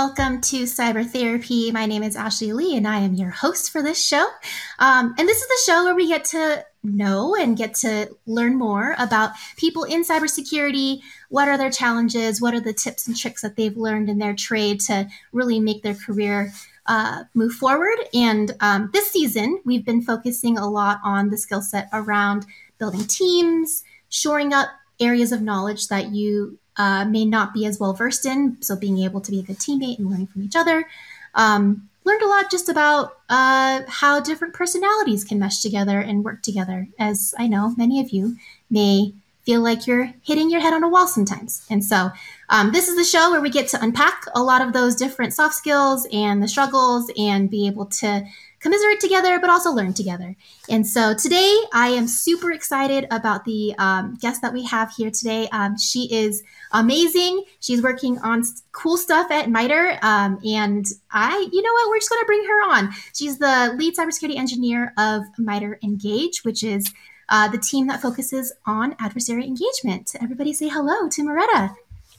welcome to Cyber Therapy. My name is Ashley Lee, and I am your host for this show. And this is the show where we get to know and get to learn more about people in cybersecurity. What are their challenges? What are the tips and tricks that they've learned in their trade to really make their career move forward? And this season, we've been focusing a lot on the skill set around building teams, shoring up areas of knowledge that you may not be as well versed in. So being able to be a good teammate and learning from each other. Learned a lot just about how different personalities can mesh together and work together. As I know, many of you may feel like you're hitting your head on a wall sometimes. And so this is the show where we get to unpack a lot of those different soft skills and the struggles and be able to commiserate together, but also learn together. And so today I am super excited about the guest that we have here today. She is amazing. She's working on cool stuff at MITRE. And you know what, we're just going to bring her on. She's the lead cybersecurity engineer of MITRE Engage, which is the team that focuses on adversary engagement. Everybody say hello to Moretta.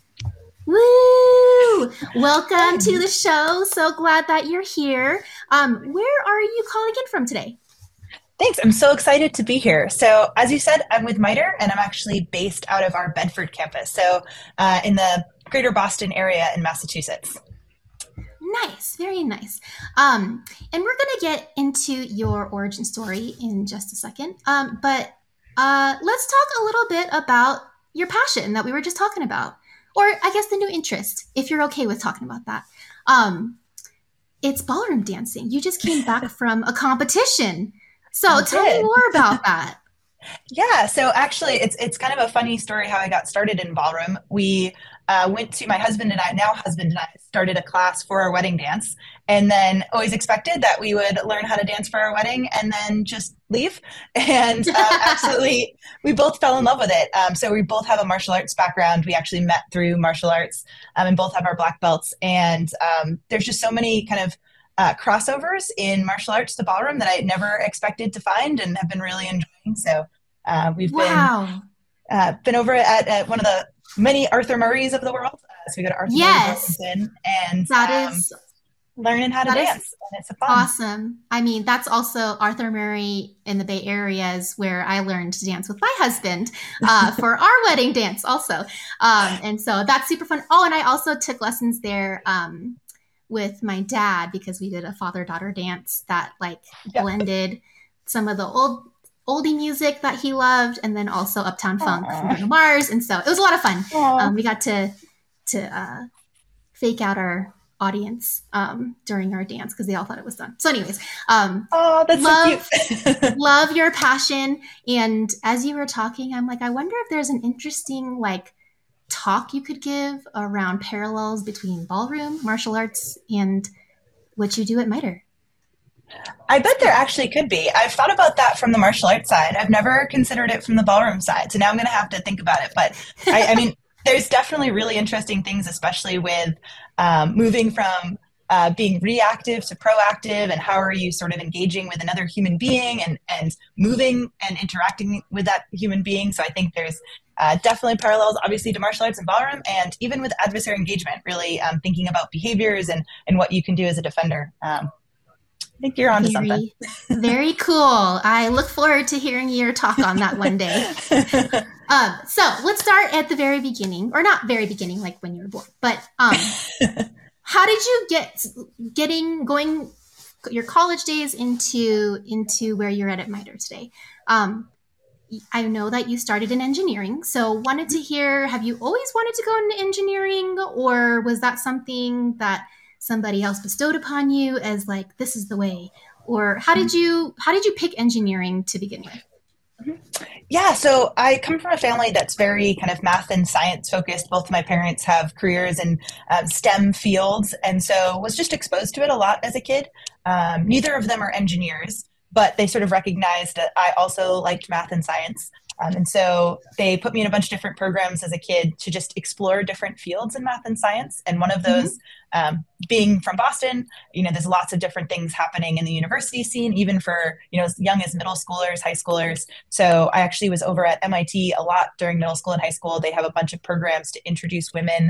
Woo! Welcome to the show. So glad that you're here. Where are you calling in from today? Thanks. I'm so excited to be here. So as you said, I'm with MITRE, and I'm actually based out of our Bedford campus, so in the greater Boston area in Massachusetts. Nice. Very nice. And we're going to get into your origin story in just a second. But let's talk a little bit about your passion that we were just talking about. Or I guess the new interest, if you're okay with talking about that. It's ballroom dancing. You just came back from a competition. So tell me more about that. Yeah, so actually it's kind of a funny story how I got started in ballroom. We went to, my husband and I started a class for our wedding dance, and then always expected that we would learn how to dance for our wedding and then just leave. And absolutely, we both fell in love with it. So we both have a martial arts background. We actually met through martial arts and both have our black belts. And there's just so many kind of crossovers in martial arts to ballroom that I never expected to find and have been really enjoying. So we've been over at one of the many Arthur Murrays of the world. So we go to Arthur Murray and that is learning how to dance. And it's fun. Awesome. I mean, that's also Arthur Murray in the Bay Area is where I learned to dance with my husband for our wedding dance also. And so that's super fun. Oh, and I also took lessons there with my dad because we did a father-daughter dance that blended some of the oldie music that he loved, and then also Uptown Funk from Bruno Mars. And so it was a lot of fun. We got to fake out our audience during our dance because they all thought it was fun. So anyways, that's so cute. Love your passion. And as you were talking, I'm like, I wonder if there's an interesting talk you could give around parallels between ballroom, martial arts, and what you do at MITRE. I bet there actually could be. I've thought about that from the martial arts side. I've never considered it from the ballroom side. So now I'm going to have to think about it. But I mean, there's definitely really interesting things, especially with moving from being reactive to proactive, and how are you sort of engaging with another human being and moving and interacting with that human being. So I think there's definitely parallels, obviously, to martial arts and ballroom, and even with adversary engagement, really thinking about behaviors and what you can do as a defender. I think you're onto something. Very cool. I look forward to hearing your talk on that one day. So let's start at the very beginning, or not very beginning, like when you were born, but how did you going your college days into where you're at MITRE today? I know that you started in engineering, so wanted to hear, have you always wanted to go into engineering, or was that something that somebody else bestowed upon you as this is the way? Or how did you pick engineering to begin with? Yeah, so I come from a family that's very kind of math and science focused. Both of my parents have careers in STEM fields, and so was just exposed to it a lot as a kid. Neither of them are engineers, but they sort of recognized that I also liked math and science. And so they put me in a bunch of different programs as a kid to just explore different fields in math and science. And one of those, Mhm. being from Boston, there's lots of different things happening in the university scene, even for, as young as middle schoolers, high schoolers. So I actually was over at MIT a lot during middle school and high school. They have a bunch of programs to introduce women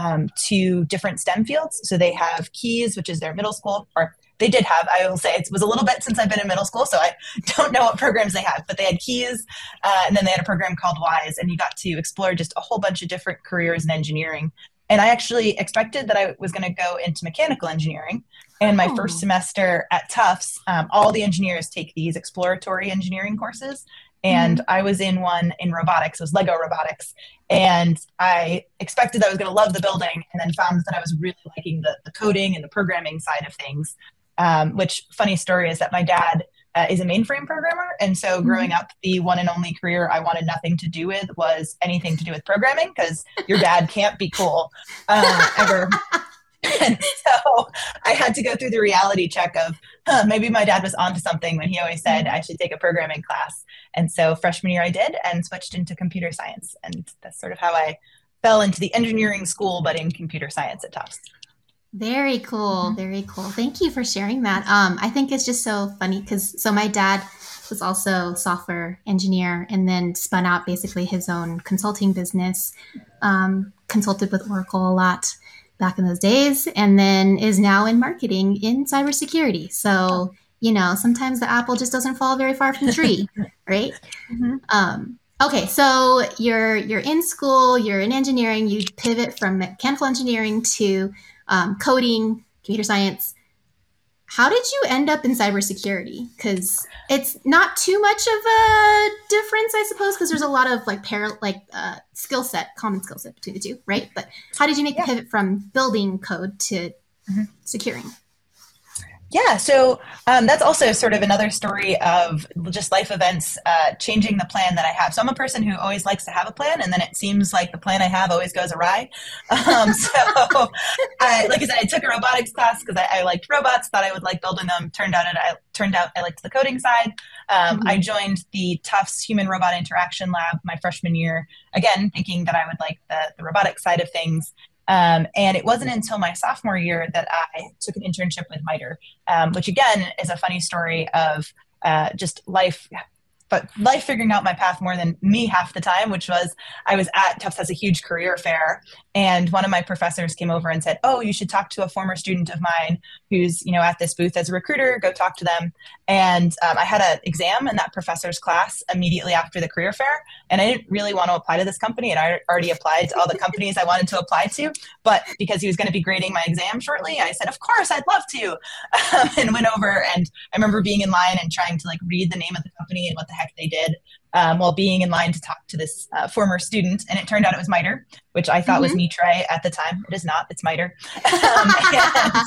to different STEM fields. So they have KEYS, which is their middle school, or they did have, I will say it was a little bit since I've been in middle school, so I don't know what programs they have, but they had KEYS, and then they had a program called WISE, and you got to explore just a whole bunch of different careers in engineering. And I actually expected that I was going to go into mechanical engineering. And my first Oh. semester at Tufts, all the engineers take these exploratory engineering courses. And Mhm. I was in one in robotics, it was Lego robotics. And I expected that I was going to love the building, and then found that I was really liking the coding and the programming side of things. Which, funny story, is that my dad is a mainframe programmer. And so growing Mhm. up, the one and only career I wanted nothing to do with was anything to do with programming, because your dad can't be cool ever. And so I had to go through the reality check of, maybe my dad was onto something when he always said I Mhm. should take a programming class. And so freshman year I did, and switched into computer science. And that's sort of how I fell into the engineering school, but in computer science at Tufts. Very cool. Mm-hmm. Very cool. Thank you for sharing that. I think it's just so funny because so my dad was also software engineer and then spun out basically his own consulting business. Consulted with Oracle a lot back in those days, and then is now in marketing in cybersecurity. So sometimes the apple just doesn't fall very far from the tree, right? Mm-hmm. Okay, so you're in school, you're in engineering, you pivot from mechanical engineering to coding, computer science. How did you end up in cybersecurity? Because it's not too much of a difference, I suppose, because there's a lot of skill set, common skill set between the two, right? But how did you make the Yeah. pivot from building code to Mm-hmm. securing? Yeah, so that's also sort of another story of just life events changing the plan that I have. So I'm a person who always likes to have a plan, and then it seems like the plan I have always goes awry. Like I said, I took a robotics class because I liked robots, thought I would like building them. Turned out I liked the coding side. I Mm-hmm. joined the Tufts Human Robot Interaction Lab my freshman year, again thinking that I would like the robotics side of things. And it wasn't until my sophomore year that I took an internship with MITRE, which again is a funny story of just life, but life figuring out my path more than me half the time, which was I was at Tufts has a huge career fair, and one of my professors came over and said, "Oh, you should talk to a former student of mine who's at this booth as a recruiter. Go talk to them." And I had an exam in that professor's class immediately after the career fair, and I didn't really want to apply to this company, and I already applied to all the companies I wanted to apply to. But because he was going to be grading my exam shortly, I said, "Of course, I'd love to," and went over. And I remember being in line and trying to read the name of the company and what the heck they did, while being in line to talk to this former student. And it turned out it was MITRE, which I thought was Mm-hmm. Mitre at the time. It is not, it's MITRE. and,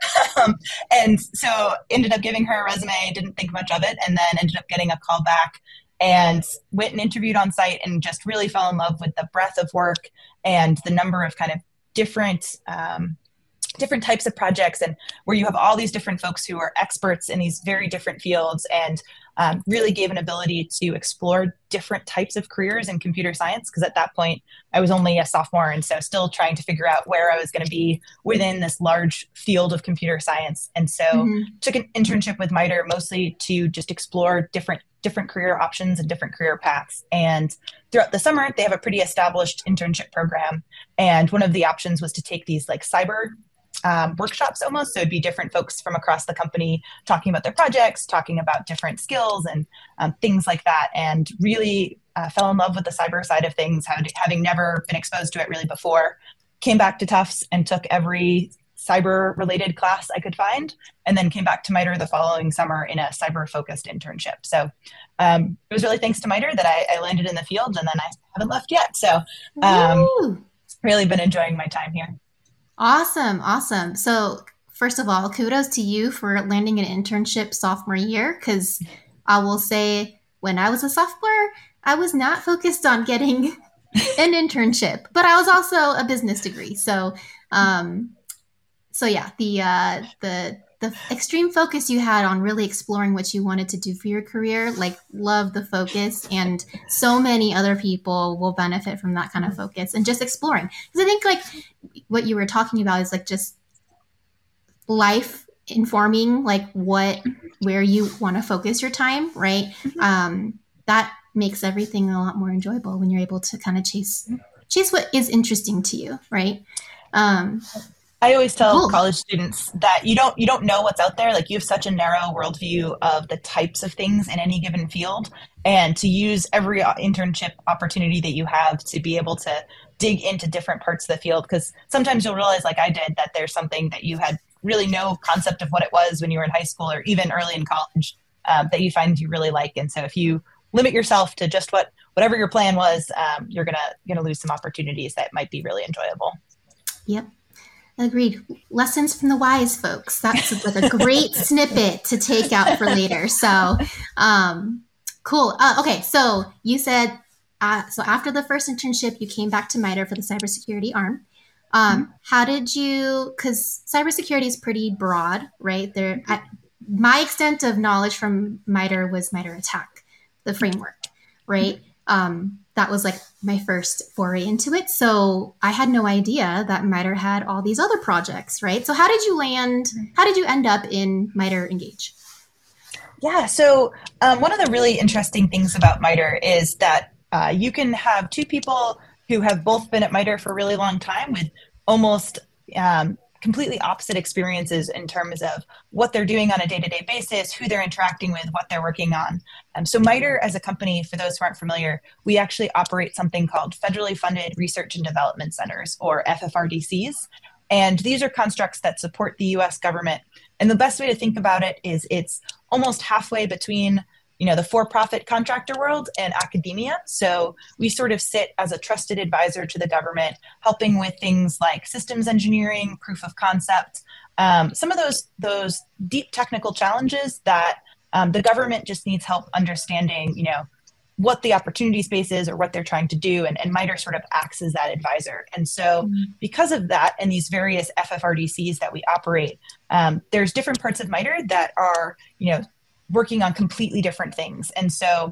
and so ended up giving her a resume, didn't think much of it, and then ended up getting a call back and went and interviewed on site, and just really fell in love with the breadth of work and the number of kind of different types of projects, and where you have all these different folks who are experts in these very different fields, and really gave an ability to explore different types of careers in computer science. Because at that point, I was only a sophomore, and so still trying to figure out where I was going to be within this large field of computer science. And so Mm-hmm. took an internship with MITRE mostly to just explore different career options and different career paths. And throughout the summer, they have a pretty established internship program. And one of the options was to take these cyber workshops almost. So it'd be different folks from across the company talking about their projects, talking about different skills and things like that. And really fell in love with the cyber side of things, having never been exposed to it really before. Came back to Tufts and took every cyber related class I could find, and then came back to MITRE the following summer in a cyber focused internship. So it was really thanks to MITRE that I landed in the field, and then I haven't left yet. So um, Woo! really been enjoying my time here. Awesome, awesome. So, first of all, kudos to you for landing an internship sophomore year. Because I will say, when I was a sophomore, I was not focused on getting an internship, but I was also a business degree. So, yeah, the the extreme focus you had on really exploring what you wanted to do for your career. Like, love the focus, and so many other people will benefit from that kind of focus and just exploring. Because I think like what you were talking about is like just life informing like where you want to focus your time, right? That makes everything a lot more enjoyable when you're able to kind of chase what is interesting to you, right? I always tell Cool. college students that you don't know what's out there. Like you have such a narrow worldview of the types of things in any given field, and to use every internship opportunity that you have to be able to dig into different parts of the field. Because sometimes you'll realize, like I did, that there's something that you had really no concept of what it was when you were in high school or even early in college that you find you really like. And so if you limit yourself to just whatever your plan was, you're gonna lose some opportunities that might be really enjoyable. Yep. Agreed. Lessons from the wise folks. That's like a great snippet to take out for later. So, cool. Okay, so you said so after the first internship, you came back to MITRE for the cybersecurity arm. How did you? Because cybersecurity is pretty broad, right? My extent of knowledge from MITRE was MITRE ATT&CK, the framework, right? That was like my first foray into it. So I had no idea that MITRE had all these other projects, right? So how did you end up in MITRE Engage? Yeah, so one of the really interesting things about MITRE is that you can have two people who have both been at MITRE for a really long time with almost completely opposite experiences in terms of what they're doing on a day-to-day basis, who they're interacting with, what they're working on. So MITRE as a company, for those who aren't familiar, we actually operate something called Federally Funded Research and Development Centers, or FFRDCs. And these are constructs that support the US government. And the best way to think about it is it's almost halfway between the for-profit contractor world and academia. So we sort of sit as a trusted advisor to the government, helping with things like systems engineering, proof of concept, some of those deep technical challenges that the government just needs help understanding, what the opportunity space is or what they're trying to do. And MITRE sort of acts as that advisor. And so because of that and these various FFRDCs that we operate, there's different parts of MITRE that are, working on completely different things. And so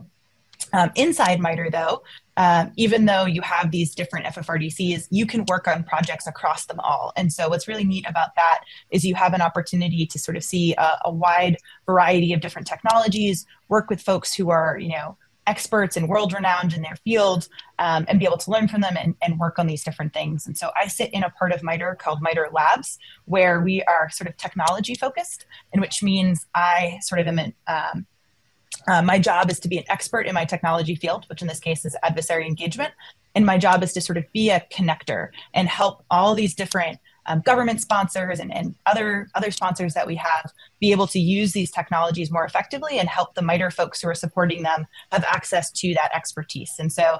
inside MITRE, though, even though you have these different FFRDCs, you can work on projects across them all. And so what's really neat about that is you have an opportunity to sort of see a wide variety of different technologies, work with folks who are, experts and world-renowned in their field, and be able to learn from them and work on these different things. And so I sit in a part of MITRE called MITRE Labs, where we are sort of technology focused, and which means I sort of am my job is to be an expert in my technology field, which in this case is adversary engagement. And my job is to sort of be a connector and help all these different government sponsors and other sponsors that we have be able to use these technologies more effectively and help the MITRE folks who are supporting them have access to that expertise. And so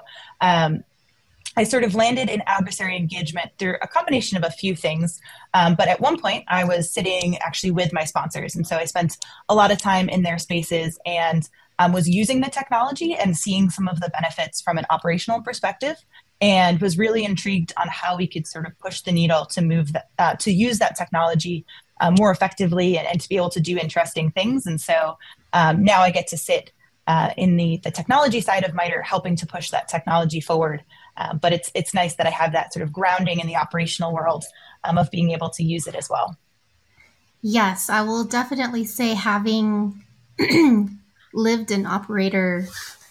I sort of landed in adversary engagement through a combination of a few things. But at one point, I was sitting actually with my sponsors. And so I spent a lot of time in their spaces and was using the technology and seeing some of the benefits from an operational perspective, and was really intrigued on how we could sort of push the needle to move to use that technology more effectively and to be able to do interesting things. And so now I get to sit in the technology side of MITRE, helping to push that technology forward. But it's nice that I have that sort of grounding in the operational world of being able to use it as well. Yes, I will definitely say having lived an operator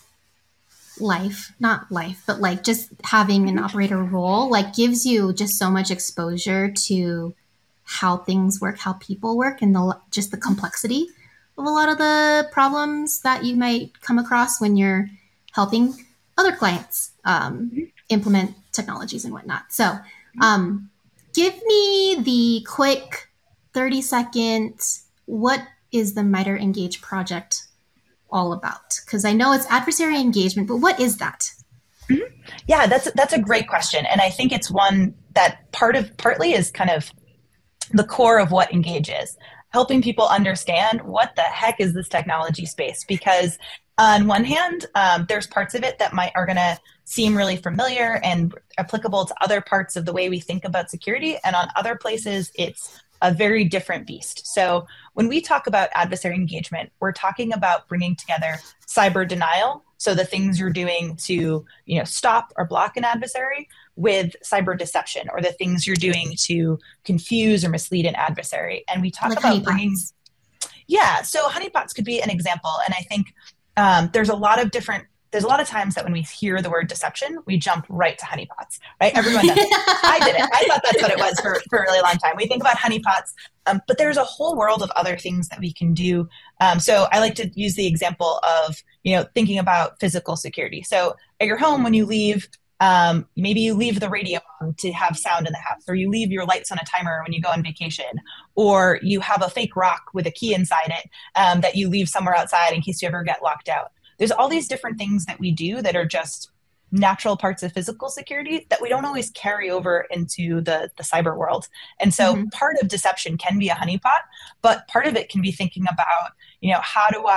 not life, but like just having an operator role, like gives you just so much exposure to how things work, how people work, and just the complexity of a lot of the problems that you might come across when you're helping other clients implement technologies and whatnot. So give me the quick 30-second, what is the MITRE Engage project all about? Because I know it's adversary engagement, but what is that? Yeah, that's a great question. And I think it's one that partly is kind of the core of what Engage is, helping people understand what the heck is this technology space. Because on one hand, there's parts of it that are going to seem really familiar and applicable to other parts of the way we think about security. And on other places, it's a very different beast. So when we talk about adversary engagement, we're talking about bringing together cyber denial, so the things you're doing to, stop or block an adversary, with cyber deception, or the things you're doing to confuse or mislead an adversary. And we talk Like about bringing, honeypots. yeah, so honeypots could be an example. And I think there's a lot of times that when we hear the word deception, we jump right to honeypots, right? Everyone does. I didn't. I thought that's what it was for a really long time. We think about honeypots, but there's a whole world of other things that we can do. So I like to use the example of, thinking about physical security. So at your home, when you leave, maybe you leave the radio on to have sound in the house, or you leave your lights on a timer when you go on vacation, or you have a fake rock with a key inside it that you leave somewhere outside in case you ever get locked out. There's all these different things that we do that are just natural parts of physical security that we don't always carry over into the cyber world. And so part of deception can be a honeypot, but part of it can be thinking about, how do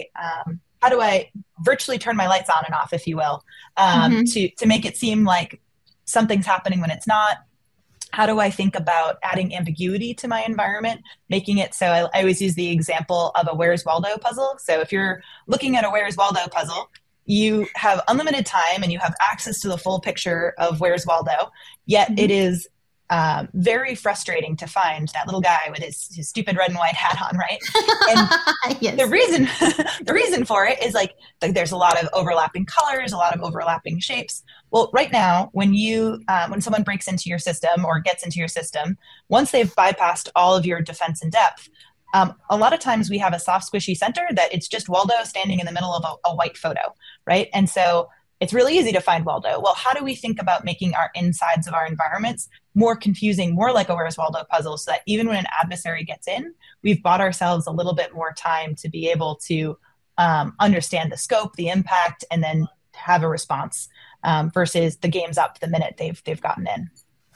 I virtually turn my lights on and off, if you will, to make it seem like something's happening when it's not? How do I think about adding ambiguity to my environment, making it so I always use the example of a Where's Waldo puzzle. So if you're looking at a Where's Waldo puzzle, you have unlimited time and you have access to the full picture of Where's Waldo, yet it is very frustrating to find that little guy with his stupid red and white hat on, right? And Yes. the reason for it is like there's a lot of overlapping colors, a lot of overlapping shapes. Well, right now, when someone breaks into your system or gets into your system, once they've bypassed all of your defense in depth, a lot of times we have a soft, squishy center that it's just Waldo standing in the middle of a white photo, right? And so it's really easy to find Waldo. Well, how do we think about making our insides of our environments more confusing, more like a Where's Waldo puzzle, so that even when an adversary gets in, we've bought ourselves a little bit more time to be able to understand the scope, the impact, and then have a response versus the game's up the minute they've gotten in.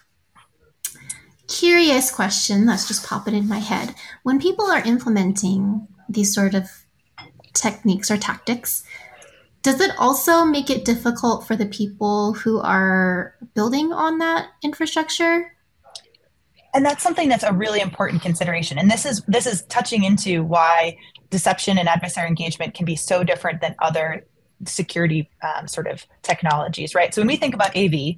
Curious question that's just popping in my head. When people are implementing these sort of techniques or tactics, does it also make it difficult for the people who are building on that infrastructure? And that's something that's a really important consideration. And this is touching into why deception and adversary engagement can be so different than other security sort of technologies, right? So when we think about AV,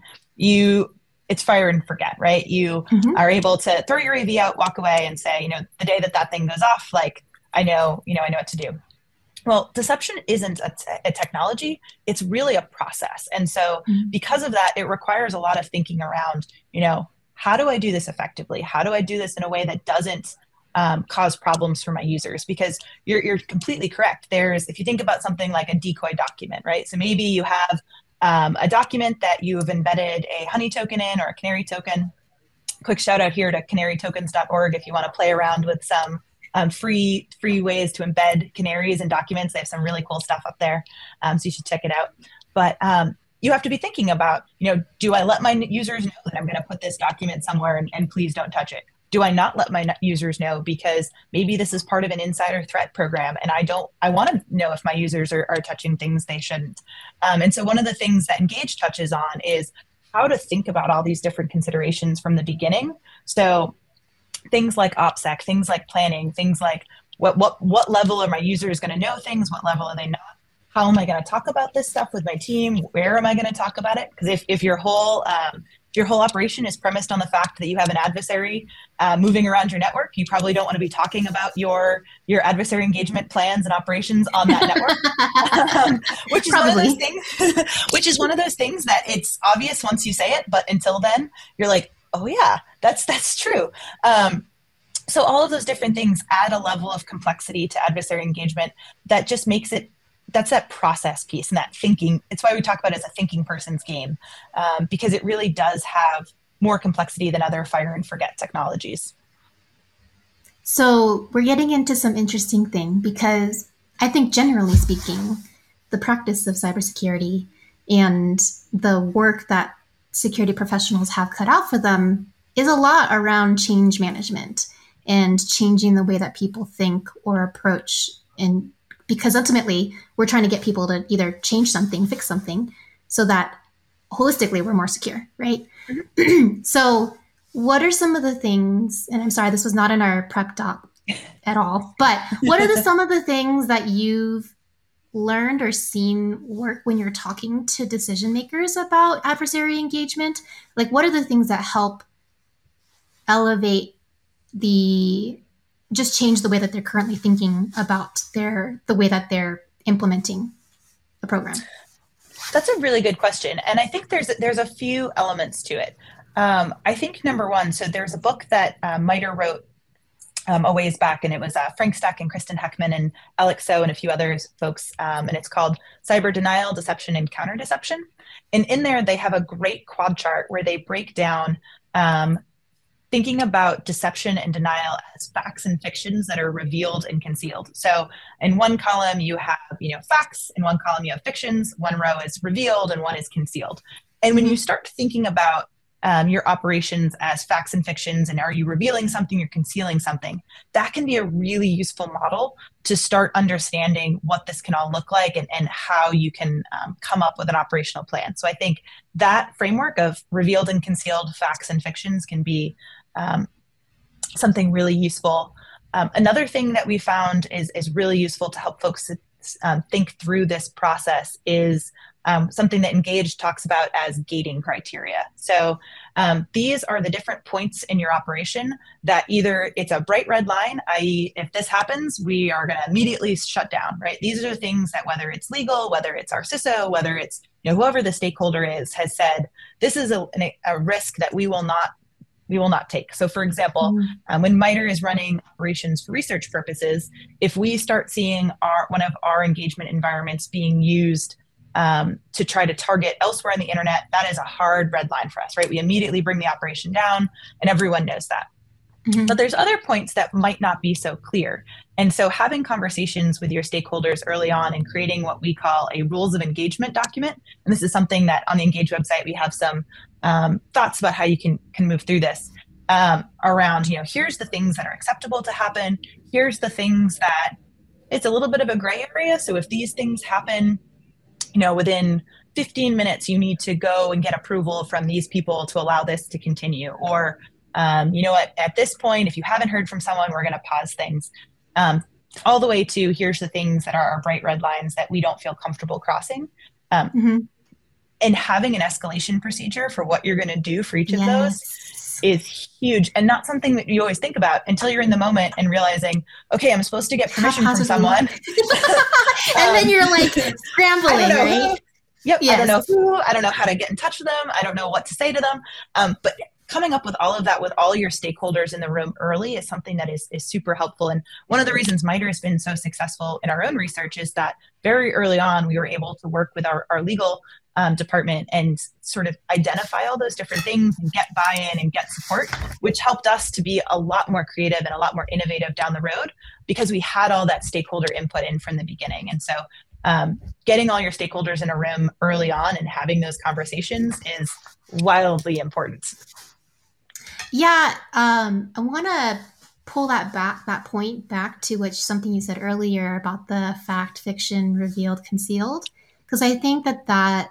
it's fire and forget, right? You are able to throw your AV out, walk away, and say, the day that thing goes off, like I know what to do. Well, deception isn't a technology. It's really a process. And so because of that, it requires a lot of thinking around, how do I do this effectively? How do I do this in a way that doesn't cause problems for my users? Because you're completely correct. If you think about something like a decoy document, right? So maybe you have a document that you have embedded a honey token in, or a canary token. Quick shout out here to canarytokens.org if you want to play around with some free ways to embed canaries in documents. They have some really cool stuff up there, so you should check it out. But you have to be thinking about, do I let my users know that I'm going to put this document somewhere and please don't touch it? Do I not let my users know because maybe this is part of an insider threat program and I want to know if my users are touching things they shouldn't? And so one of the things that Engage touches on is how to think about all these different considerations from the beginning. So things like OPSEC, things like planning, things like what level are my users going to know things? What level are they not? How am I going to talk about this stuff with my team? Where am I going to talk about it? Because if your whole operation is premised on the fact that you have an adversary moving around your network, you probably don't want to be talking about your adversary engagement plans and operations on that network, which is probably one of those things. Which is one of those things that it's obvious once you say it, but until then, you're like, oh yeah, that's true. So all of those different things add a level of complexity to adversary engagement that just makes it. That's that process piece and that thinking. It's why we talk about it as a thinking person's game, because it really does have more complexity than other fire and forget technologies. So we're getting into some interesting thing, because I think generally speaking, the practice of cybersecurity and the work that security professionals have cut out for them is a lot around change management and changing the way that people think or approach, and because ultimately we're trying to get people to either change something, fix something, so that holistically we're more secure, right? So What are some of the things, and I'm sorry, this was not in our prep doc at all, but what are some of the things that you've learned or seen work when you're talking to decision makers about adversary engagement? Like, what are the things that help elevate the just change the way that they're currently thinking about the way that they're implementing the program? That's a really good question, and I think there's a few elements to it. I think number one, so there's a book that MITRE wrote a ways back, and it was Frank Steck and Kristen Heckman and Alex So and a few others folks, and it's called Cyber Denial, Deception, and Counter Deception. And in there, they have a great quad chart where they break down thinking about deception and denial as facts and fictions that are revealed and concealed. So in one column you have, facts, in one column you have fictions, one row is revealed and one is concealed. And when you start thinking about your operations as facts and fictions, and are you revealing something, you're concealing something, that can be a really useful model to start understanding what this can all look like, and how you can come up with an operational plan. So I think that framework of revealed and concealed facts and fictions can be something really useful. Another thing that we found is really useful to help folks think through this process is something that Engage talks about as gating criteria. So these are the different points in your operation that either it's a bright red line, i.e. if this happens, we are going to immediately shut down, right? These are things that whether it's legal, whether it's our CISO, whether it's whoever the stakeholder is, has said, this is a risk that we will not take. So for example, when MITRE is running operations for research purposes, if we start seeing one of our engagement environments being used to try to target elsewhere on the internet, that is a hard red line for us, right? We immediately bring the operation down, and everyone knows that. Mm-hmm. But there's other points that might not be so clear. And so having conversations with your stakeholders early on and creating what we call a rules of engagement document, and this is something that on the Engage website, we have some thoughts about how you can move through this around, here's the things that are acceptable to happen. Here's the things that it's a little bit of a gray area. So if these things happen, within 15 minutes, you need to go and get approval from these people to allow this to continue. Or, at this point, if you haven't heard from someone, we're going to pause things. All the way to here's the things that are our bright red lines that we don't feel comfortable crossing. And having an escalation procedure for what you're going to do for each of those is huge, and not something that you always think about until you're in the moment and realizing, okay, I'm supposed to get permission from someone. And then you're like scrambling, right? Yep. Yes. I don't know who, I don't know how to get in touch with them. I don't know what to say to them. But coming up with all of that with all your stakeholders in the room early is something that is super helpful. And one of the reasons MITRE has been so successful in our own research is that very early on, we were able to work with our legal department and sort of identify all those different things and get buy-in and get support, which helped us to be a lot more creative and a lot more innovative down the road because we had all that stakeholder input in from the beginning. And so getting all your stakeholders in a room early on and having those conversations is wildly important. Yeah, I want to pull that point back to something you said earlier about the fact, fiction, revealed, concealed, because I think that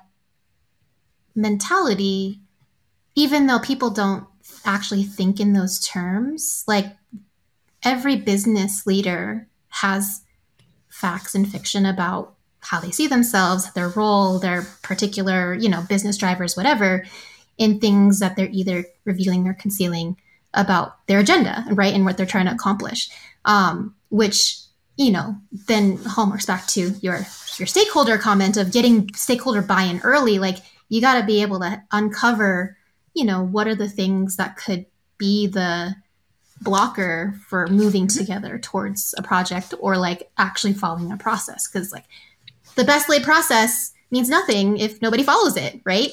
mentality, even though people don't actually think in those terms, like every business leader has facts and fiction about how they see themselves, their role, their particular, business drivers, whatever, in things that they're either revealing or concealing about their agenda, right, and what they're trying to accomplish, which, then hallmarks back to your stakeholder comment of getting stakeholder buy-in early. Like, you got to be able to uncover, what are the things that could be the blocker for moving together towards a project or like actually following a process. Because like the best laid process means nothing if nobody follows it, right?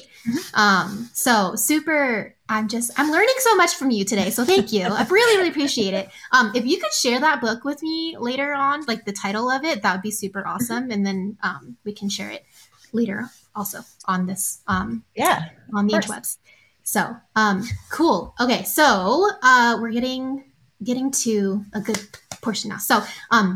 So super, I'm learning so much from you today. So thank you. I really, really appreciate it. If you could share that book with me later on, like the title of it, that would be super awesome. And then we can share it later also on this, on the interwebs. So cool. Okay. So we're getting to a good portion now. So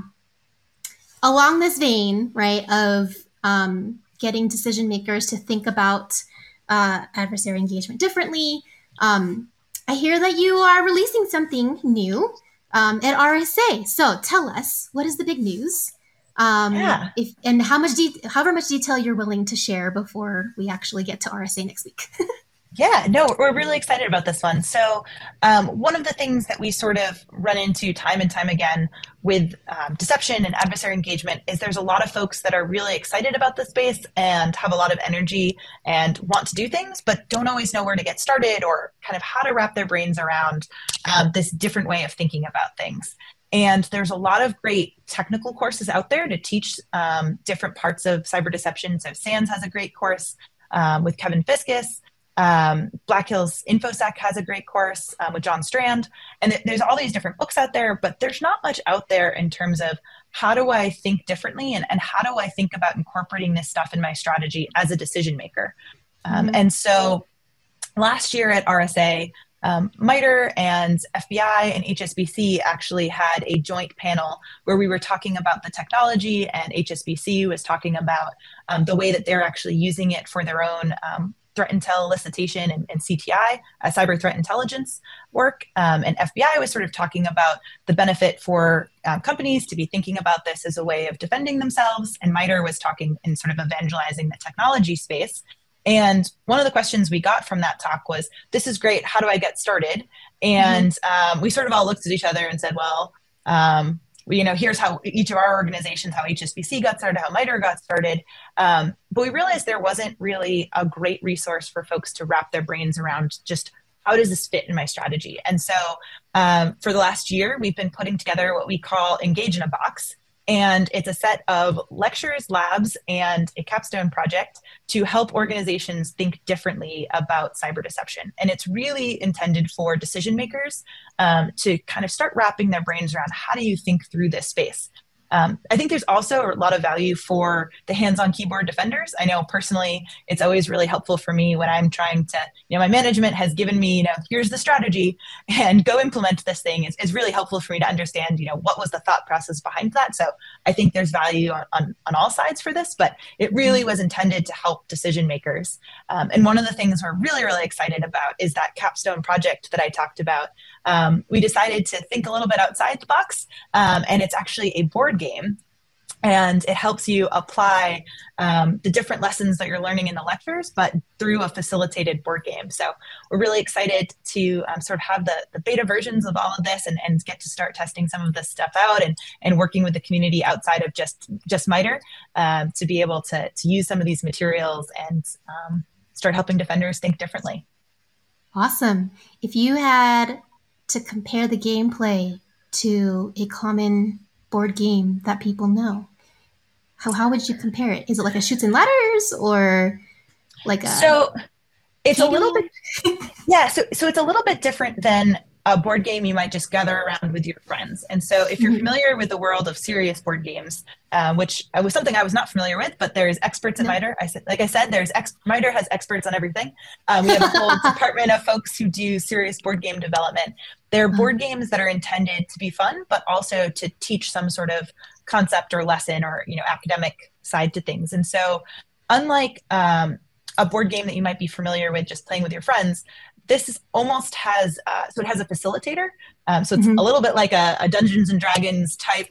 along this vein, right, of getting decision makers to think about adversary engagement differently, I hear that you are releasing something new at RSA. So tell us, what is the big news? Yeah. If and how much however much detail you're willing to share before we actually get to RSA next week. Yeah, no, we're really excited about this one. So, one of the things that we sort of run into time and time again with deception and adversary engagement is there's a lot of folks that are really excited about the space and have a lot of energy and want to do things, but don't always know where to get started or kind of how to wrap their brains around this different way of thinking about things. And there's a lot of great technical courses out there to teach different parts of cyber deception. So, SANS has a great course with Kevin Fiskus. Black Hills InfoSec has a great course with John Strand. And there's all these different books out there, but there's not much out there in terms of how do I think differently and how do I think about incorporating this stuff in my strategy as a decision maker. And so last year at RSA, MITRE and FBI and HSBC actually had a joint panel where we were talking about the technology, and HSBC was talking about the way that they're actually using it for their own threat intel elicitation and CTI, cyber threat intelligence work. And FBI was sort of talking about the benefit for companies to be thinking about this as a way of defending themselves. And MITRE was talking and sort of evangelizing the technology space. And one of the questions we got from that talk was, this is great, how do I get started? And we sort of all looked at each other and said, well, here's how each of our organizations, how HSBC got started, how MITRE got started. But we realized there wasn't really a great resource for folks to wrap their brains around just how does this fit in my strategy? And so for the last year, we've been putting together what we call Engage in a Box. And it's a set of lectures, labs, and a capstone project to help organizations think differently about cyber deception. And it's really intended for decision makers to kind of start wrapping their brains around how do you think through this space. I think there's also a lot of value for the hands-on keyboard defenders. I know personally, it's always really helpful for me when I'm trying to, my management has given me, here's the strategy and go implement this thing. Is really helpful for me to understand, what was the thought process behind that. So I think there's value on all sides for this, but it really was intended to help decision makers. And one of the things we're really, really excited about is that capstone project that I talked about. We decided to think a little bit outside the box, and it's actually a board game, and it helps you apply the different lessons that you're learning in the lectures, but through a facilitated board game. So we're really excited to sort of have the beta versions of all of this and get to start testing some of this stuff out and working with the community outside of just MITRE to be able to use some of these materials and start helping defenders think differently. Awesome. If you had to compare the gameplay to a common board game that people know, how would you compare it? Is it like a Chutes and Ladders or like a... So it's a little bit... Yeah, so it's a little bit different than a board game you might just gather around with your friends. And so if you're familiar with the world of serious board games, which was something I was not familiar with, but there's experts at MITRE. Like I said, MITRE has experts on everything. We have a whole department of folks who do serious board game development. They're board games that are intended to be fun, but also to teach some sort of concept or lesson or academic side to things. And so unlike a board game that you might be familiar with just playing with your friends, this almost has it has a facilitator. So it's a little bit like a Dungeons and Dragons type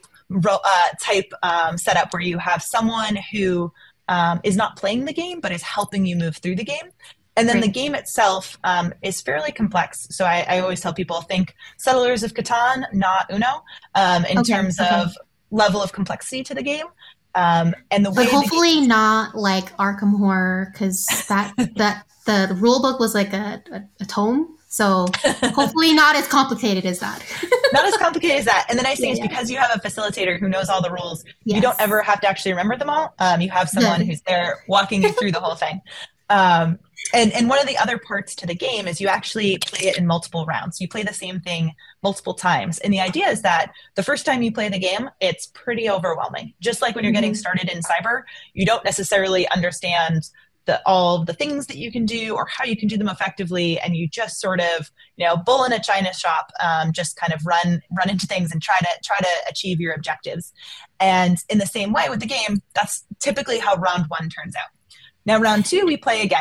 setup where you have someone who is not playing the game but is helping you move through the game. And then the game itself is fairly complex. So I always tell people, think Settlers of Catan, not Uno, in terms of level of complexity to the game. And the way, but hopefully not like Arkham Horror, because the rule book was like a tome. So hopefully not as complicated as that. Not as complicated as that. And the nice thing is because you have a facilitator who knows all the rules, you don't ever have to actually remember them all. You have someone who's there walking you through the whole thing. And one of the other parts to the game is you actually play it in multiple rounds. You play the same thing multiple times. And the idea is that the first time you play the game, it's pretty overwhelming. Just like when you're getting started in cyber, you don't necessarily understand all the things that you can do or how you can do them effectively. And you just sort of, bull in a china shop, just kind of run into things and try to achieve your objectives. And in the same way with the game, that's typically how round one turns out. Now, round two, we play again,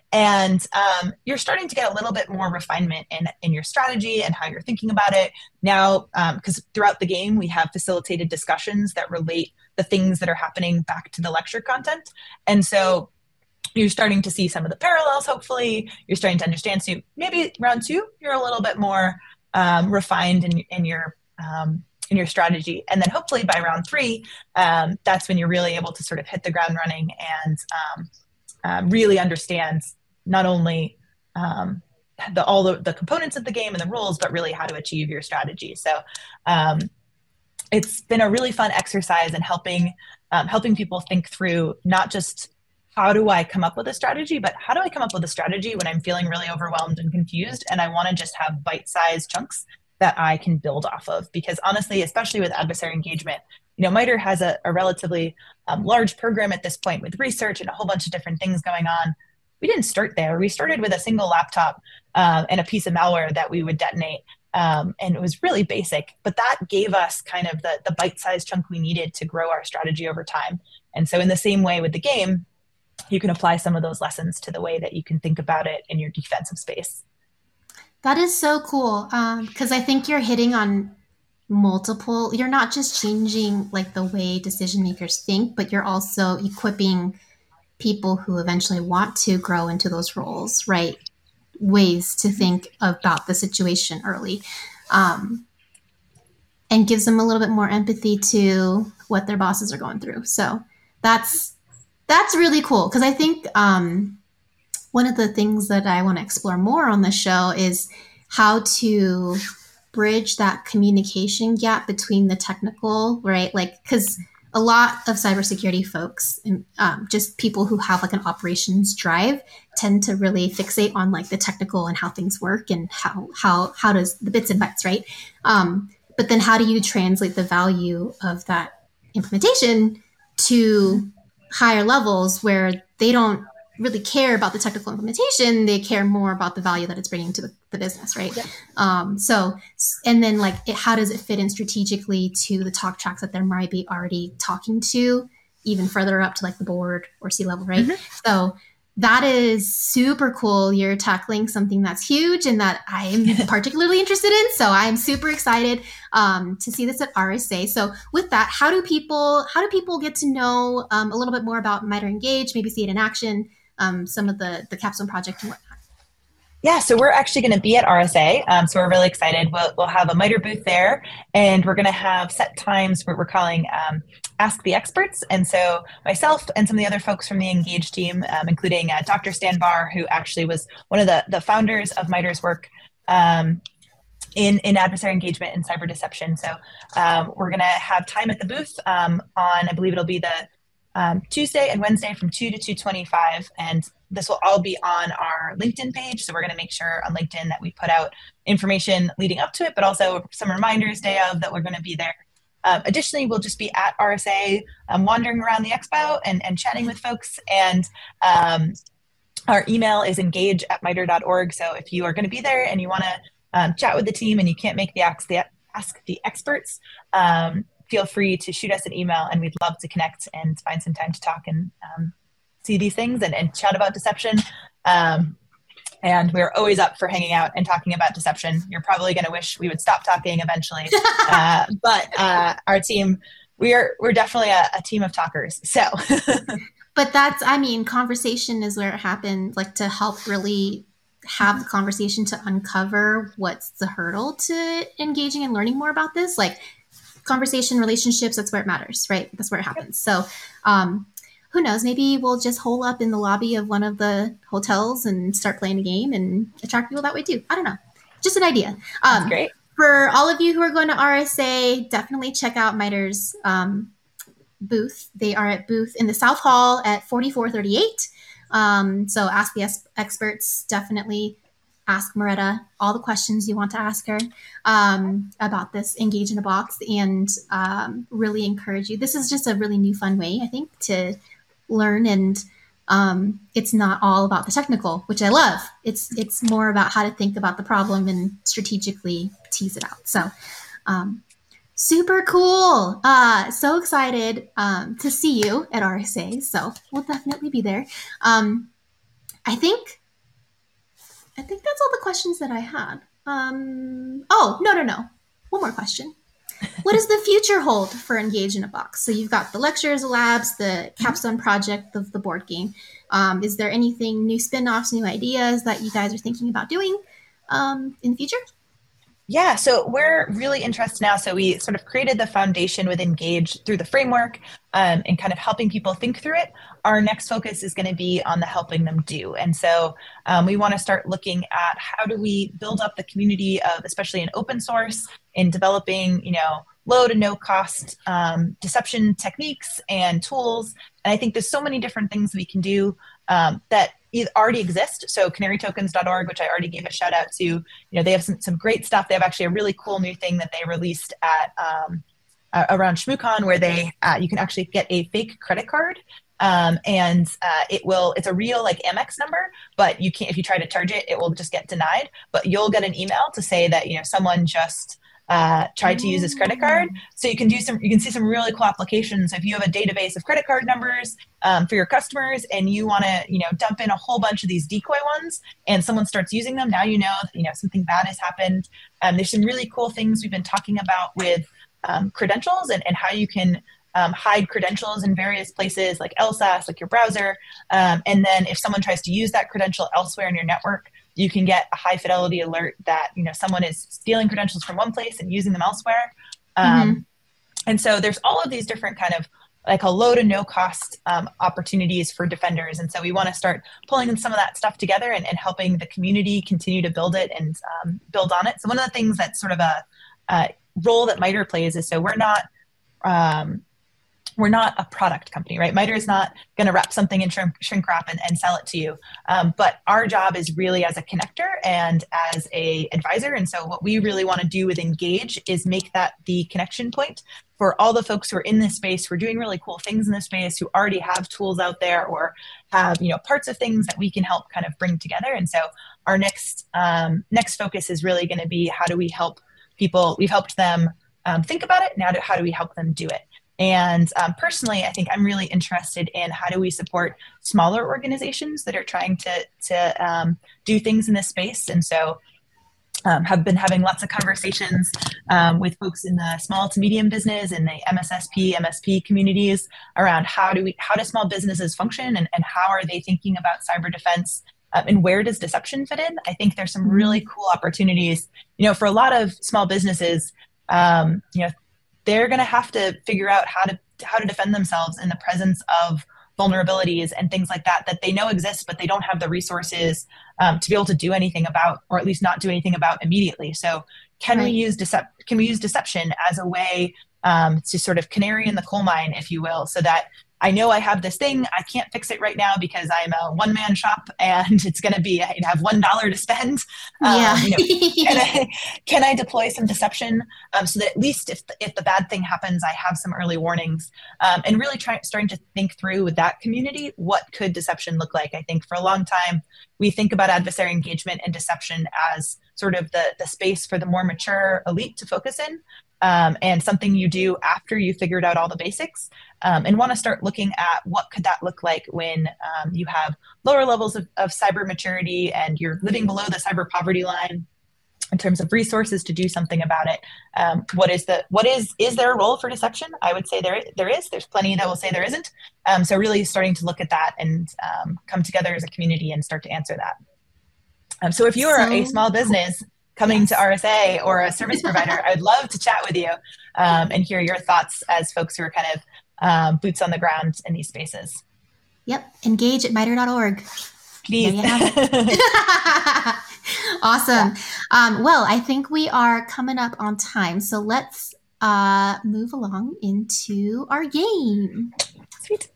And you're starting to get a little bit more refinement in your strategy and how you're thinking about it now, because throughout the game we have facilitated discussions that relate the things that are happening back to the lecture content. And so you're starting to see some of the parallels. Hopefully you're starting to understand. So maybe round two you're a little bit more refined in your strategy, and then hopefully by round three, that's when you're really able to sort of hit the ground running and really understand not only all the components of the game and the rules, but really how to achieve your strategy. So it's been a really fun exercise in helping people think through not just how do I come up with a strategy, but how do I come up with a strategy when I'm feeling really overwhelmed and confused and I want to just have bite-sized chunks that I can build off of. Because honestly, especially with adversary engagement, MITRE has a relatively large program at this point with research and a whole bunch of different things going on. We didn't start there. We started with a single laptop and a piece of malware that we would detonate. And it was really basic, but that gave us kind of the bite-sized chunk we needed to grow our strategy over time. And so in the same way with the game, you can apply some of those lessons to the way that you can think about it in your defensive space. That is so cool, because I think you're hitting on multiple, you're not just changing like the way decision makers think, but you're also equipping people who eventually want to grow into those roles, right? Ways to think about the situation early, and gives them a little bit more empathy to what their bosses are going through. So that's really cool, because I think one of the things that I want to explore more on the show is how to bridge that communication gap between the technical, right? Like, because a lot of cybersecurity folks and just people who have like an operations drive tend to really fixate on like the technical and how things work and how does the bits and bytes, right? But then how do you translate the value of that implementation to higher levels where they don't really care about the technical implementation, they care more about the value that it's bringing to the business, right? Yeah. And then like how does it fit in strategically to the talk tracks that there might be already talking to even further up to like the board or C-level, right? Mm-hmm. So that is super cool. You're tackling something that's huge and that I'm particularly interested in. So I'm super excited to see this at RSA. So with that, how do people get to know a little bit more about MITRE Engage, maybe see it in action, some of the capstone project and whatnot? Yeah, so we're actually going to be at RSA. So we're really excited. We'll have a MITRE booth there, and we're going to have set times we're calling Ask the Experts. And so myself and some of the other folks from the Engage team, including Dr. Stan Barr, who actually was one of the founders of MITRE's work in adversary engagement and cyber deception. So we're going to have time at the booth on, I believe it'll be the Tuesday and Wednesday from 2 to 2:25, and this will all be on our LinkedIn page. So we're going to make sure on LinkedIn that we put out information leading up to it, but also some reminders day of that we're going to be there. Additionally, we'll just be at RSA, wandering around the expo and chatting with folks. And our email is engage@mitre.org. So if you are going to be there and you want to chat with the team and you can't make the Ask the Experts, feel free to shoot us an email, and we'd love to connect and find some time to talk and see these things and chat about deception. And we're always up for hanging out and talking about deception. You're probably going to wish we would stop talking eventually. But our team, we're definitely a team of talkers. So, but conversation is where it happens, like to help really have the conversation to uncover what's the hurdle to engaging and learning more about this. Like conversation, relationships, that's where it matters, right? That's where it happens. So, who knows? Maybe we'll just hole up in the lobby of one of the hotels and start playing a game and attract people that way too. I don't know. Just an idea. That's great. For all of you who are going to RSA, definitely check out MITRE's booth. They are at booth in the South Hall at 4438. So Ask the Experts. Definitely ask Moretta all the questions you want to ask her about this Engage in a Box, and really encourage you. This is just a really new, fun way, I think, to learn, and it's not all about the technical, which I love. It's more about how to think about the problem and strategically tease it out. So super cool. So excited to see you at RSA. So we'll definitely be there. I think that's all the questions that I had. Oh, no. One more question. What does the future hold for Engage in a Box? So you've got the lectures, the labs, the capstone project of the board game. Is there anything, new spin-offs, new ideas that you guys are thinking about doing in the future? Yeah, so we're really interested now. So we sort of created the foundation with Engage through the framework and kind of helping people think through it. Our next focus is going to be on the helping them do. And so we want to start looking at how do we build up the community of, especially in open source, in developing, low to no cost deception techniques and tools. And I think there's so many different things we can do that already exist. So canarytokens.org, which I already gave a shout out to, they have some great stuff. They have actually a really cool new thing that they released at around ShmooCon where you can actually get a fake credit card. It's a real like Amex number, but you can't, if you try to charge it, it will just get denied, but you'll get an email to say that, someone just tried to use this credit card. So you can see some really cool applications. If you have a database of credit card numbers for your customers and you want to, dump in a whole bunch of these decoy ones and someone starts using them, now something bad has happened. There's some really cool things we've been talking about with credentials and how you can hide credentials in various places like LSASS, like your browser. And then if someone tries to use that credential elsewhere in your network, you can get a high fidelity alert that, someone is stealing credentials from one place and using them elsewhere. And so there's all of these different kind of like a low to no cost opportunities for defenders. And so we want to start pulling some of that stuff together and helping the community continue to build it and build on it. So one of the things that's sort of a role that MITRE plays is, so we're not a product company, right? MITRE is not going to wrap something in shrink wrap and sell it to you. But our job is really as a connector and as a advisor. And so what we really want to do with Engage is make that the connection point for all the folks who are in this space, who are doing really cool things in this space, who already have tools out there or have, parts of things that we can help kind of bring together. And so our next focus is really going to be, how do we help people? We've helped them think about it. Now, how do we help them do it? And personally, I think I'm really interested in how do we support smaller organizations that are trying to do things in this space. And so have been having lots of conversations with folks in the small to medium business and the MSP communities around how do small businesses function and how are they thinking about cyber defense and where does deception fit in? I think there's some really cool opportunities, for a lot of small businesses, they're going to have to figure out how to defend themselves in the presence of vulnerabilities and things like that they know exist, but they don't have the resources to be able to do anything about, or at least not do anything about immediately. So can we use deception as a way to sort of canary in the coal mine, if you will, so that I know I have this thing, I can't fix it right now because I'm a one-man shop and it's going to be, I have $1 to spend. Can I deploy some deception so that at least if the bad thing happens, I have some early warnings and really starting to think through with that community, what could deception look like? I think for a long time, we think about adversary engagement and deception as sort of the space for the more mature elite to focus in. And something you do after you figured out all the basics, and want to start looking at what could that look like when you have lower levels of cyber maturity and you're living below the cyber poverty line in terms of resources to do something about it. Is there a role for deception? I would say there is. There's plenty that will say there isn't. So really starting to look at that and come together as a community and start to answer that. So if you are a small business coming to RSA or a service provider, I would love to chat with you and hear your thoughts as folks who are kind of boots on the ground in these spaces. Yep. Engage at mitre.org. Please. Awesome. Yeah. Well, I think we are coming up on time. So let's move along into our game. Sweet.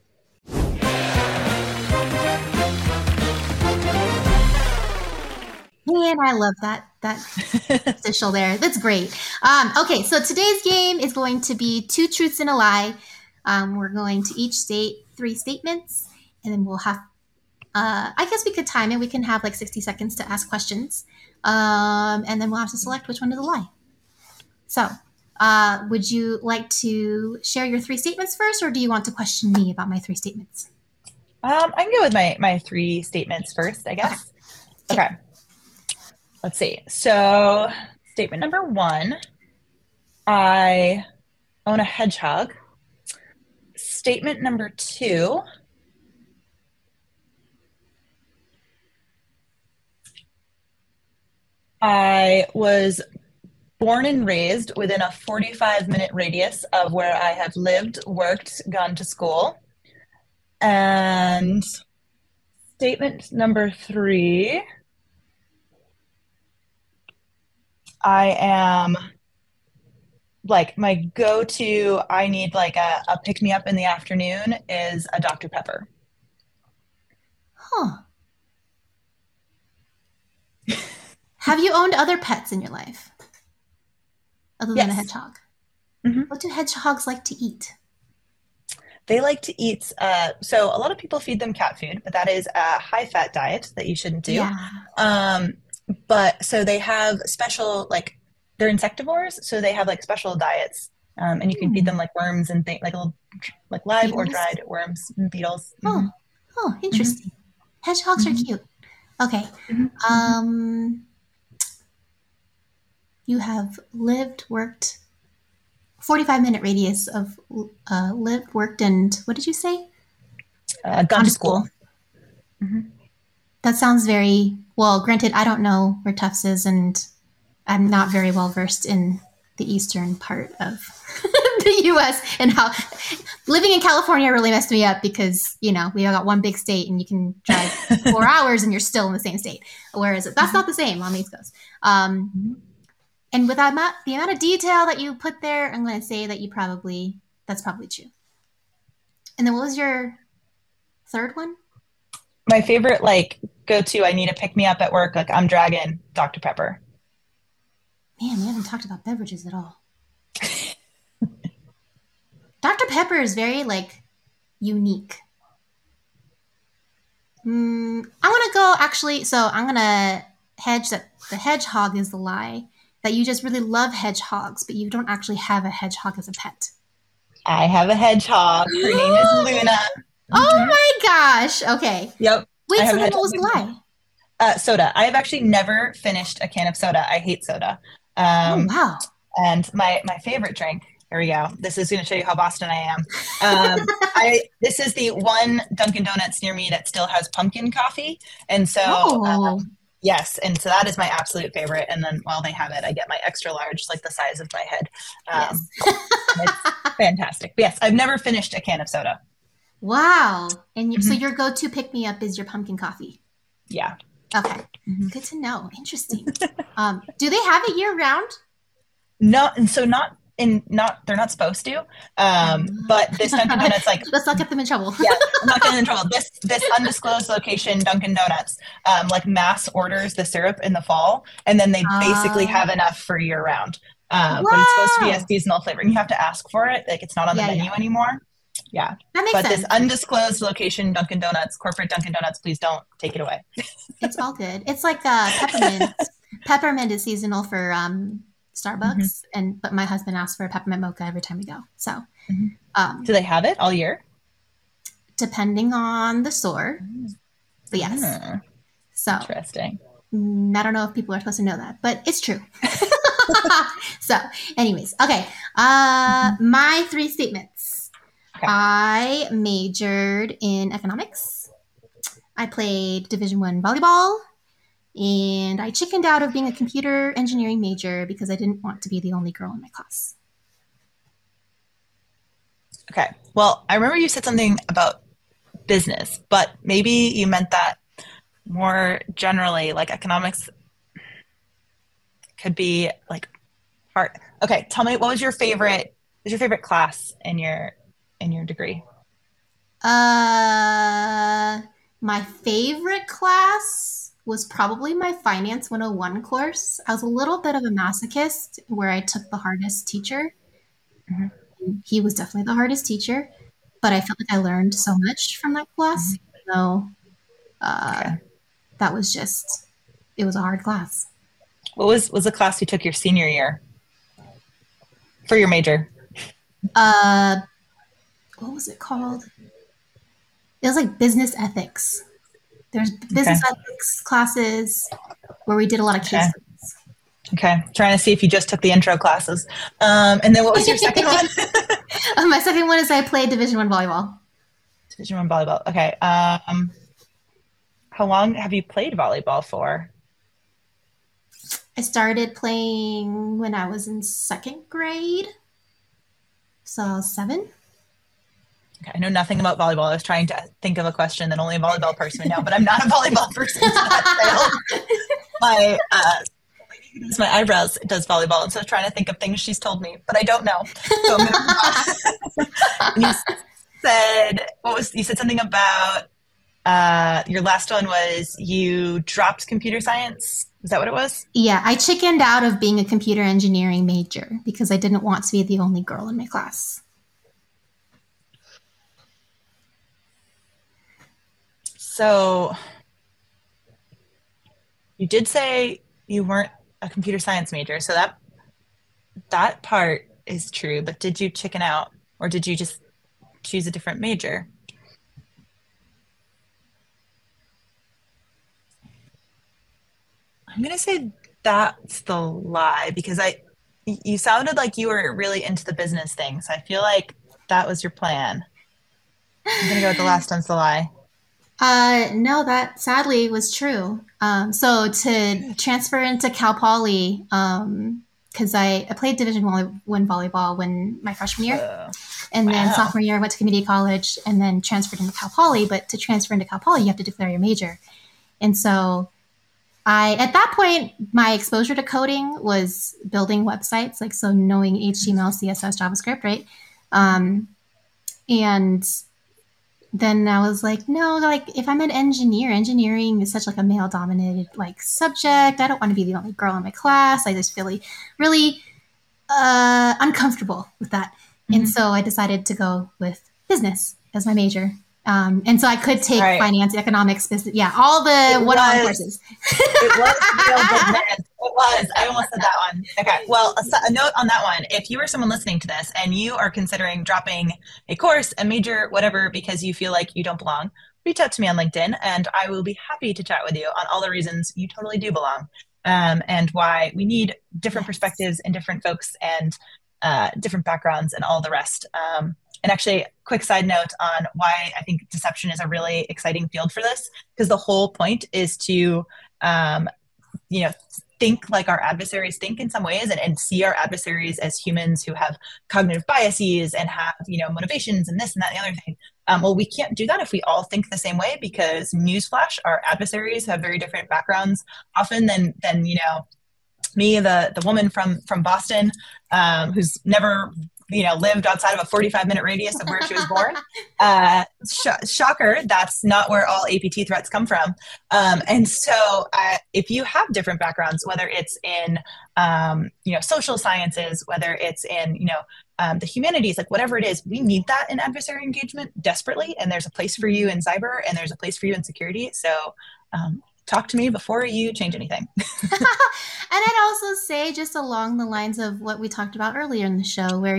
Man, I love that official there. That's great. Okay, so today's game is going to be 2 truths and a lie. We're going to each state 3 statements, and then we'll have, I guess we could time it. We can have like 60 seconds to ask questions, and then we'll have to select which one is a lie. So would you like to share your 3 statements first, or do you want to question me about my 3 statements? I can go with my three statements first, I Okay. guess. Okay. Okay, let's see. So, statement number one, I own a hedgehog. Statement number two, I was born and raised within a 45-minute radius of where I have lived, worked, gone to school. And statement number three, I am like my go-to, I need like a pick me up in the afternoon is a Dr. Pepper. Huh. Have you owned other pets in your life other than a Yes. hedgehog? Hmm. What do hedgehogs like to eat? They like to eat, so a lot of people feed them cat food, but that is a high fat diet that you shouldn't do. Yeah. Um, but so they have special, like, they're insectivores, so they have like special diets. And you can feed Hmm. them like worms and things like little, like live or Beetles? dried worms and beetles. Oh, oh, Hmm. interesting. Hedgehogs are Hmm. cute. Okay. Hmm. Um, you have lived, worked, 45-minute radius of lived, worked, and what did you say? Gone Gone to to school. school. Hmm. That sounds very well. Granted, I don't know where Tufts is, and I'm not very well versed in the eastern part of the U.S. and how living in California really messed me up because we got one big state and you can drive 4 hours and you're still in the same state, whereas that's not the same on the East Coast. And with the amount of detail that you put there, I'm going to say that that's probably true. And then what was your third one? My favorite, like, go to, I need a pick me up at work, like, I'm dragging Dr. Pepper. Man, we haven't talked about beverages at all. Dr. Pepper is very like unique. I want to go actually. So I'm gonna hedge that the hedgehog is the lie. That you just really love hedgehogs, but you don't actually have a hedgehog as a pet. I have a hedgehog. Her name is Luna. Oh Hmm. my gosh. Okay. Yep. I Wait, have so a then what hedgehog was the named Luna. lie? Soda. I have actually never finished a can of soda. I hate soda. Oh, Um, wow. and my favorite drink. Here we go. This is going to show you how Boston I am. I This is the one Dunkin' Donuts near me that still has pumpkin coffee, and so Oh, yes, and so that is my absolute favorite. And then while they have it, I get my extra large, like the size of my head. yes. It's fantastic. But yes, I've never finished a can of soda. Wow. And so Hmm. your go-to pick-me-up is your pumpkin coffee. Yeah. Okay. Hmm. Good to know. Interesting. Do they have it year round? Not and so not in not they're not supposed to. But this Dunkin' Donuts, like, Let's not get them in trouble. yeah, I'm not getting in trouble. This undisclosed location Dunkin' Donuts, like, mass orders the syrup in the fall, and then they basically Uh, have enough for year round. But it's supposed to be a wow. seasonal flavor, and you have to ask for it. Like, it's not on the Yeah, yeah. menu anymore. Yeah. That makes But this sense. undisclosed location Dunkin' Donuts, corporate Dunkin' Donuts, please don't take it away. It's all good. It's like peppermint. Peppermint is seasonal for Hmm. Starbucks, but my husband asks for a peppermint mocha every time we go. So, Hmm. Do um, they have it all year? depending on the store, but yes. Hmm, So, interesting. I don't know if people are supposed to know that, but it's true. So, anyways, okay. Mhm. My three statements. Okay. I majored in economics. I played Division One volleyball, and I chickened out of being a computer engineering major because I didn't want to be the only girl in my class. Okay. Well, I remember you said something about business, but maybe you meant that more generally, like economics could be like part. Okay, tell me, what was your favorite class in your degree? Uh, my favorite class was probably my Finance 101 course. I was a little bit of a masochist where I took the hardest teacher. Hmm. He was definitely the hardest teacher, but I felt like I learned so much from that class, Hmm. even though uh, Okay. that was just, it was a hard class. What was the class you took your senior year for your major? Uh, what was it called? It was like business ethics. There's Okay. business ethics classes where we did a lot of case Okay. studies. Okay. Trying to see if you just took the intro classes. And then what was your second one? My second one is I played Division One volleyball. Division one volleyball. Okay. How long have you played volleyball for? I started playing when I was in second grade, so 7. Okay, I know nothing about volleyball. I was trying to think of a question that only a volleyball person would know, but I'm not a volleyball person, so that failed. My lady who does my eyebrows does volleyball, and so I was trying to think of things she's told me, but I don't know. So I'm gonna and you said something about your last one was you dropped computer science. Is that what it was? Yeah, I chickened out of being a computer engineering major because I didn't want to be the only girl in my class. So you did say you weren't a computer science major, so that part is true, but did you chicken out or did you just choose a different major? I'm gonna say that's the lie because you sounded like you were really into the business thing, so I feel like that was your plan. I'm gonna go with the last one's the lie. No, that sadly was true. So to transfer into Cal Poly, because I played Division 1 volleyball when my freshman year, and then Wow. sophomore year I went to community college and then transferred into Cal Poly. But to transfer into Cal Poly, you have to declare your major. And so at that point, my exposure to coding was building websites, like so knowing HTML, CSS, JavaScript, right? Um, and then I was like, no, like if I'm an engineer, engineering is such like a male dominated like subject. I don't want to be the only girl in my class. I just feel really uncomfortable with that. And Mhm. so I decided to go with business as my major. And so I could take Right. finance, economics, business, yeah, all the It 101 was courses. it was real business. It was. I almost said that one. Okay. Well, a note on that one. If you are someone listening to this and you are considering dropping a course, a major, whatever, because you feel like you don't belong, reach out to me on LinkedIn and I will be happy to chat with you on all the reasons you totally do belong, and why we need different Yes. perspectives and different folks and different backgrounds and all the rest. And actually, quick side note on why I think deception is a really exciting field for this, because the whole point is to um, you know think like our adversaries think in some ways, and see our adversaries as humans who have cognitive biases and have motivations and this and that and the other thing. Well, we can't do that if we all think the same way, because newsflash, our adversaries have very different backgrounds often than me, the woman from Boston, who's never lived outside of a 45-minute radius of where she was born. Shocker, that's not where all APT threats come from. And so if you have different backgrounds, whether it's in social sciences, whether it's in the humanities, like whatever it is, we need that in adversary engagement desperately. And there's a place for you in cyber, and there's a place for you in security. So talk to me before you change anything. And I'd also say, just along the lines of what we talked about earlier in the show, where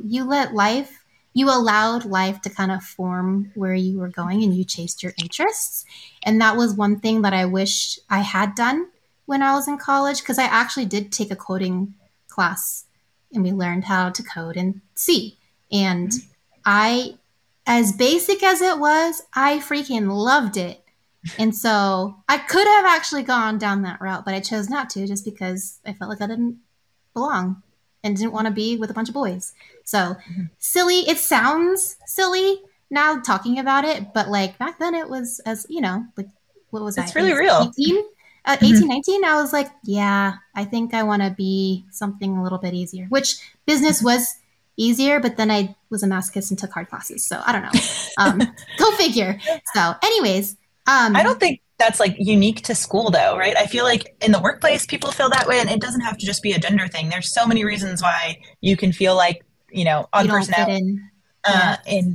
you allowed life to kind of form where you were going and you chased your interests. And that was one thing that I wish I had done when I was in college, because I actually did take a coding class and we learned how to code in C. And I, as basic as it was, I freaking loved it. And so I could have actually gone down that route, but I chose not to, just because I felt like I didn't belong and didn't want to be with a bunch of boys. So silly. It sounds silly now talking about it, but like back then it was, as like, what was I? It's really real. 18? Mhm. 18, 19, I was like, yeah, I think I want to be something a little bit easier, which business was easier, but then I was a masochist and took hard classes. So I don't know. Go figure. So anyways, I don't think that's like unique to school though, right? I feel like in the workplace people feel that way, and it doesn't have to just be a gender thing. There's so many reasons why you can feel like, you odd don't fit personality. in. Yeah.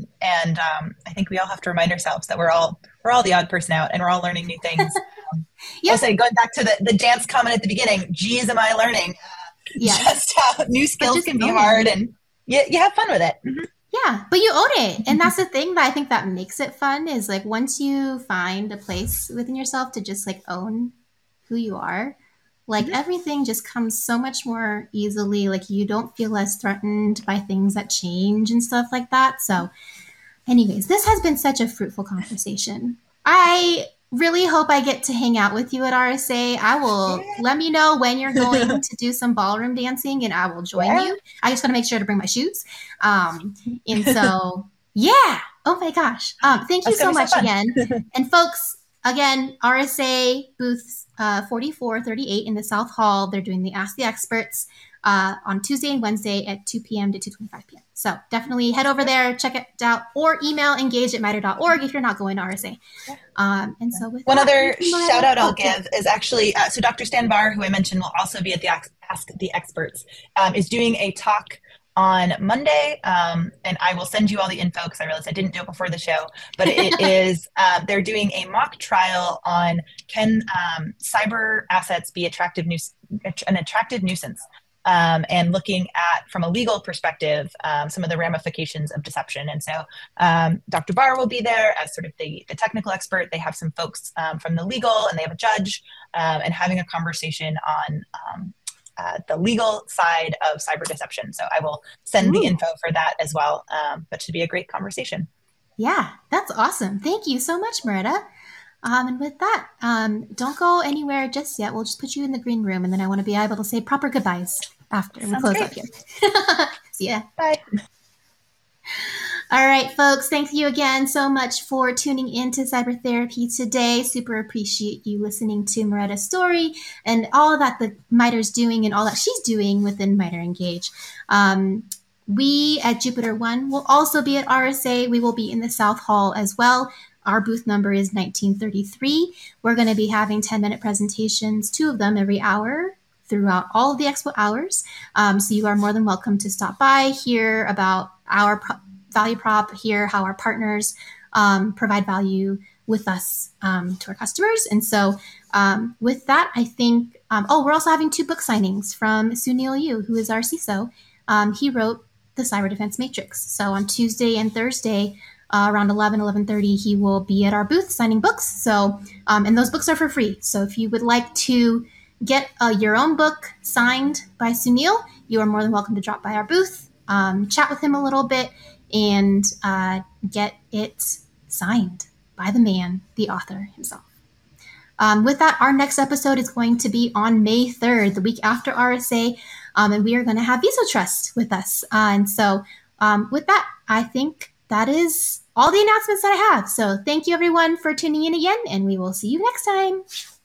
I think we all have to remind ourselves that we're all the odd person out, and we're all learning new things. I'll Yep. say, going back to the dance comment at the beginning, geez, am I learning Yes. just how new But skills just can be own it. hard, and you have fun with it. Mhm. Yeah, but you own it. And that's the thing that I think that makes it fun is like once you find a place within yourself to just like own who you are, like Mhm. everything just comes so much more easily. Like you don't feel as threatened by things that change and stuff like that. So, anyways, this has been such a fruitful conversation. I really hope I get to hang out with you at RSA. I will Yeah. let me know when you're going to do some ballroom dancing and I will join Yeah. you. I just got to make sure to bring my shoes. And so, yeah. Oh my gosh. Thank you That's gonna so be so much fun. again. And folks, again, RSA booth 4438 in the South Hall. They're doing the Ask the Experts on Tuesday and Wednesday at 2 p.m. to 2:25 p.m. So definitely head over there, check it out, or email engage@miter.org if you're not going to RSA. Yeah. And so with One that, thank other you, shout Loretta. out I'll Oh, yeah. give is actually so Dr. Stan Barr, who I mentioned will also be at the Ask the Experts, is doing a talk on Monday, and I will send you all the info because I realized I didn't do it before the show. But it is they're doing a mock trial on can cyber assets be an attractive nuisance, and looking at, from a legal perspective, some of the ramifications of deception. And so Dr. Barr will be there as sort of the technical expert. They have some folks from the legal, and they have a judge, and having a conversation on the legal side of cyber deception. So I will send the Ooh, info for that as well. But should be a great conversation. yeah, that's awesome. Thank you so much, Marita. And with that, don't go anywhere just yet. We'll just put you in the green room, and then I want to be able to say proper goodbyes after we Sounds close up great. here. See ya. Bye. All right, folks, thank you again so much for tuning in to Cyber Therapy today. Super appreciate you listening to Moretta's story and all that the MITRE's doing and all that she's doing within MITRE Engage. We at Jupiter One will also be at RSA. We will be in the South Hall as well. Our booth number is 1933. We're going to be having 10-minute presentations, 2 of them every hour throughout all of the expo hours. So you are more than welcome to stop by, hear about our value prop, hear how our partners provide value with us to our customers. And so with that, I think, we're also having 2 book signings from Sunil Yu, who is our CISO. He wrote the Cyber Defense Matrix. So on Tuesday and Thursday, around 11:30, he will be at our booth signing books. So, and those books are for free. So if you would like to get your own book signed by Sunil, you are more than welcome to drop by our booth, chat with him a little bit, and get it signed by the man, the author himself. With that, our next episode is going to be on May 3rd, the week after RSA, and we are going to have VisoTrust with us. And so, with that, I think that is all the announcements that I have. So, thank you everyone for tuning in again, and we will see you next time.